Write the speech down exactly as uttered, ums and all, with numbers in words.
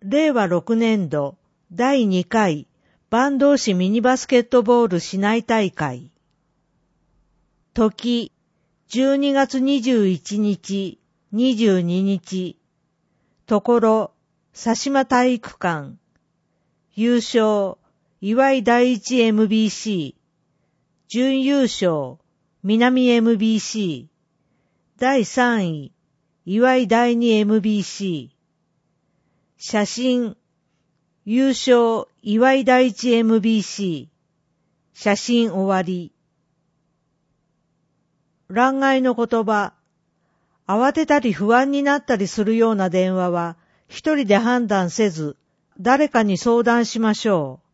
れいわろくねんどだいにかい坂東市ミニバスケットボール市内大会。時、じゅうにがつにじゅういちにち、にじゅうににち。ところ、佐島体育館。優勝、岩井第一 エムビーシー。準優勝、南 エムビーシー。だいさんい、岩井第二 エムビーシー。写真、優勝、岩井第一 エムビーシー。写真終わり。欄外の言葉。慌てたり不安になったりするような電話は、一人で判断せず、誰かに相談しましょう。